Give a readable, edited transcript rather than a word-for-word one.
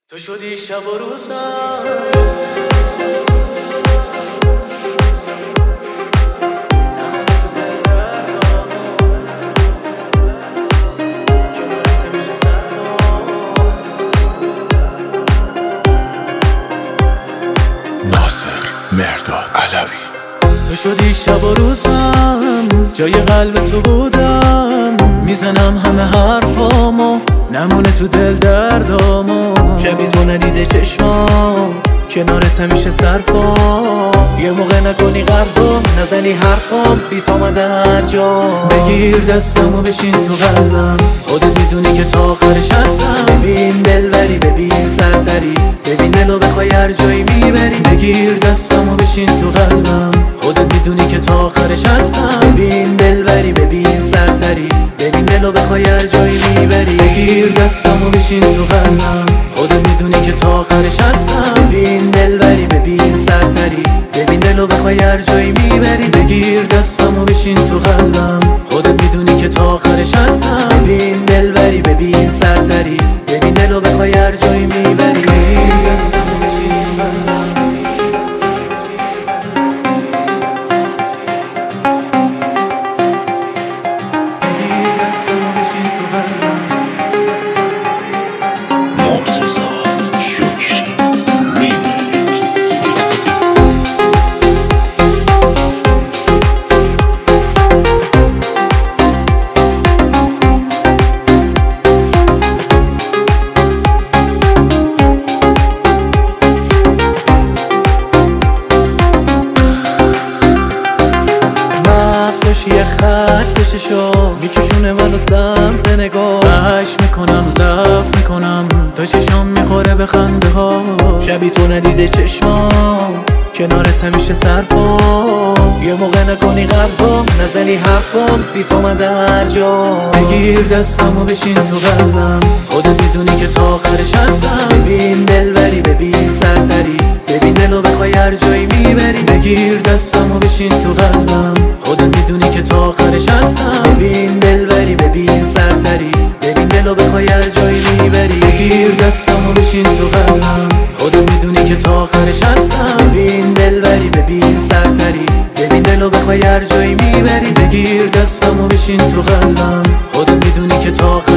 تو شدی شب و روزم، نمونه تو دل دردامو، کنارت همیشه سرما. ناصر مهرداد علوی. تو شدی شب و روزم، جای قلب تو بودم، میزنم همه حرفامو، نمونه تو دل دردامو. شبی تو ندیده چشمام، کنارت همیشه سرپا. یه موقع نکنی غربم، نزنی حرفام، بیت آمده هر جا. بگیر دستمو بشین تو قلبم، خودت میدونی که تا آخرش هستم. ببین دلبری، ببین سردری، ببین دلو بخوای هر جایی میبری. بگیر دستمو بشین تو قلبم، خودت میدونی که تا آخرش هستم. ببین دلبری، ببین سردری، ببین دلو بخوای هر جایی میبری. بگیر دستمو بشین تو قلبم، خودت میدونی که تا آخرش هستم. ببین دلبری، ببین سردری، ببین دلو بخوای هر جایی میبری. بگیر دستمو بشین تو قلبم، خودت میدونی که تا آخرش هستم. ببین دلبری، ببین سردری، ببین دلو بخوای هر جایی میبری. بگیر دستمو بشین تو قلبم. یه خط کششو میکشونه منو سمت نگاه. قش میکنم ضعف میکنم، تا چشم میخوره به خنده ها. شبی تو ندیده چشمام، کنارت همیشه سرپا. یه موقع نکنی غربم، نزنی حرفم، بیت آمده هر جا. بگیر دستمو بشین تو قلبم، خودت میدونی که تا آخرش هستم. ببین دلبری، ببین سردری، ببین دلو بخوای هر جایی میبری. بگیر دستمو بشین تو قلبم، خودت میدونی که تا آخرش هستم. ببین دلبری، ببین سردری، ببین دلو بخوای هر جایی میبری. بگیر دستمو بشین تو قلبم، خودت میدونی که تا آخرش هستم. ببین دلبری، ببین سردری، ببین دلو بخوای هر جایی میبری. بگیر دستمو بشین تو قلبم، خودت میدونی که تا